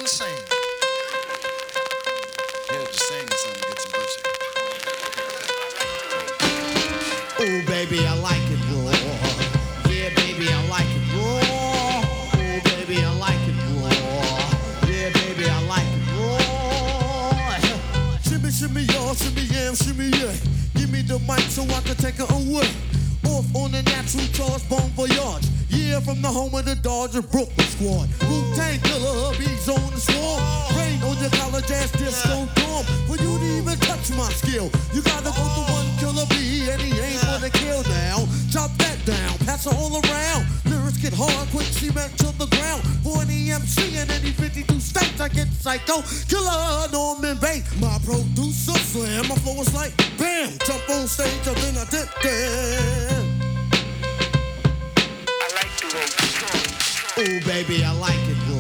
and sing. Yeah, just sing something to get some pussy. Oh, baby, I like it raw. Yeah, baby, I like it raw. Oh, baby, I like it raw. Yeah, baby, I like it raw. Shimmy, shimmy, y'all, shimmy, yam, shimmy, yeah. Give me the mic so I can take her away. Off on the natural charge, bon voyage. Yeah, from the home of the Dodger Brooklyn squad. Wu-Tang Killer, bees on the swarm. Rain on your college ass disco dorm. For you to even touch my skill, you gotta go to one killer bee, and he ain't gonna kill now. Chop that down, pass it all around. Lyrics get hard, quick cement to the ground. For an EMC in any 52 states, I get psycho. Killer Norman Bates, my producer slam. My flow is like bam, jump on stage, and then I dip there. Oh, baby, I like it raw.